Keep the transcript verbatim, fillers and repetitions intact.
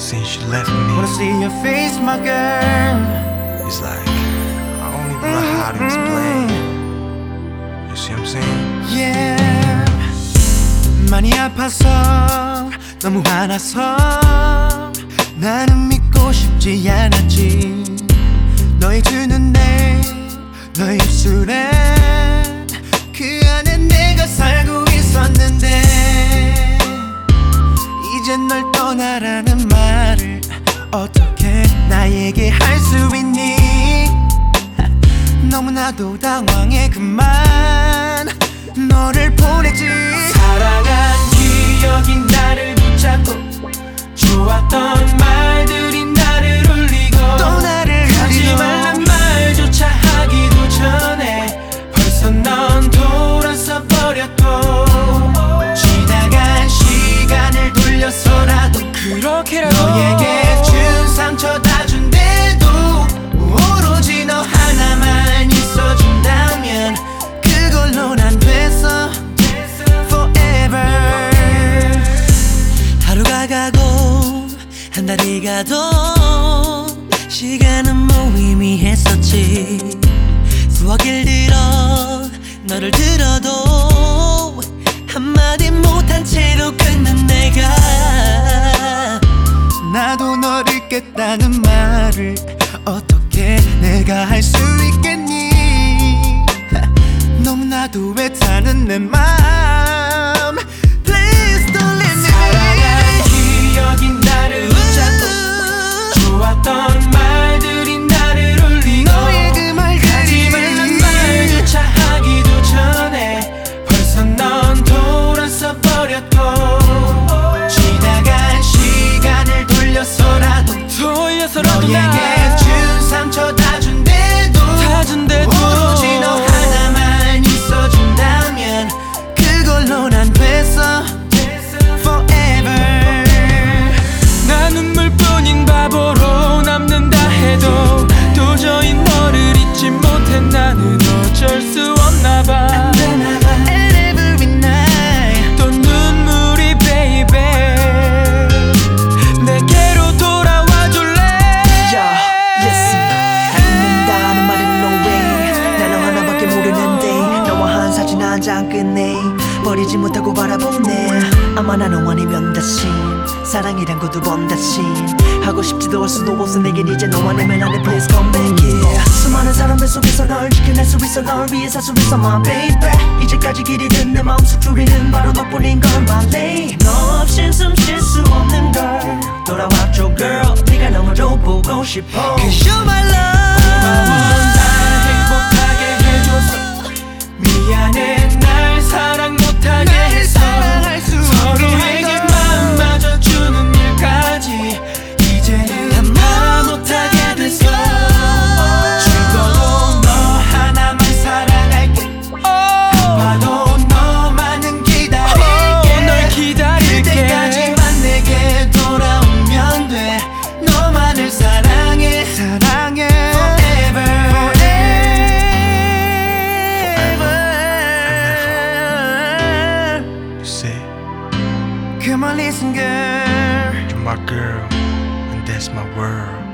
since you left me. Wanna see your face, my girl. It's like I don't even know how to explain. You see what I'm saying? Yeah. 많이 아파서 너무 화나서 나는 믿고 싶지 않았지. 너의 두 눈에 너의 입술에 그 안에 내가 살고 있었는데 이젠 널 떠나라는 말을 어떻게 나에게 할 수 있니? 너무나도 당황해 그만 너를 보냈지. 사랑한 기억이 나를 붙잡고 좋았던 말들이 나를 울리고 또 나를 하지 말란 말조차 하기도 전에 벌써 넌 돌아서 버렸고 지나간 시간을 돌려서라도 그렇게라도 너에게 준 상처 다 준대도 오로지 너 하나만 있어준다면 그걸로 난 됐어 forever. 하루가 가고 한 달이 가도 시간은 무의미했었지. 수화길 들어 너를 들어도 한마디 못한 채로 끊는 내가 나도 너를 잊겠다는 말을 어떻게 내가 할 수 있겠니? 너무나도 애타는 내 맘 Please don't leave me. 사랑한 기억이 나를 붙잡고 좋았던 말들이 나를 울리고 너의 그 말들이 하지 말란 말조차 하기도 전에 벌써 넌 돌아서 버렸고 지나간 시간을 돌려서라도 돌려서라도 너에게 준 상처 다 준대도 다 준대도 오로지 너 하나만 있어준다면 그걸로 난 됐어 forever. 나 눈물뿐인 바보로 남는다 해도 도저히 너를 잊지 못해. 나는 어쩔 수 없나봐. And every night 또 눈물이 baby 내게로 돌아와 줄래? Yeah, listen. 안 믿는다는 말은 no way. 난 너 하나밖에 모르는데 너와 한 사진 한 장 끝내 버리지 못하고 바라보네. 아마 나 너 아니면 다시 사랑이란 거 두 번 다시 하고 싶지도 할 수도 없어. 내겐 이제 너와 내면 안돼. Please come back yeah. 수많은 사람들 속에서 널 지켜낼 수 있어. 널 위해 살 수 있어 my baby. 이제까지 길 잃은 내 마음속 줄이는 바로 너뿐인 걸 말해. 너 없인 숨 쉴 수 없는 걸 돌아와줘 girl. 네가 너무도 보고 싶어. Cause you're my love. 날 행복하게 해줘서 미안해. 날 사랑 못하게 해서 서로에게 마음마저 주는 일까지 이제는 다 못하게 됐어. 죽어도 너 하나만 사랑할게. 아파도 너만은 기다릴게. 널 기다릴게. 그때까지만 내게 돌아오면 돼. 너만을 사랑해 사랑해 forever forever. You say Come on listen girl. you're my girl, and that's my world.